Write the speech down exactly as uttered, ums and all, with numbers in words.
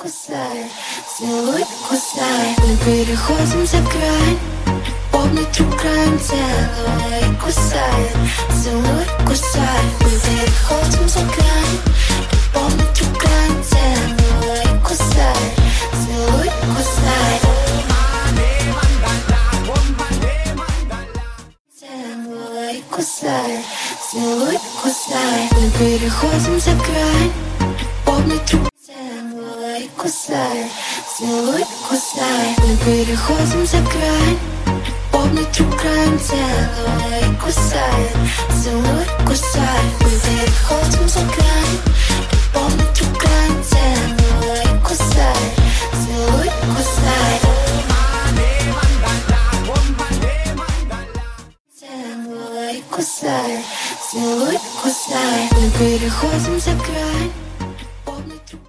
кусай, целуй, кусай. Мы переходим за грань, любовный трюк грань. Целуй, кусай, целуй, кусай. Мы переходим за грань, любовный трюк грань. Целуй, кусай, целуй, кусай. Целуй, кусай, целуй, кусай. Мы переходим за грань, любовный трюк. Целуй, кусай, целуй, кусай. Мы переходим за грань, любовный трюк грань. Целуй, кусай, целуй, кусай. Мы переходим за грань, любовный трюк грань. Целуй, кусай, целуй, кусай. Целуй, кусай, целуй, кусай. Мы переходим за грань.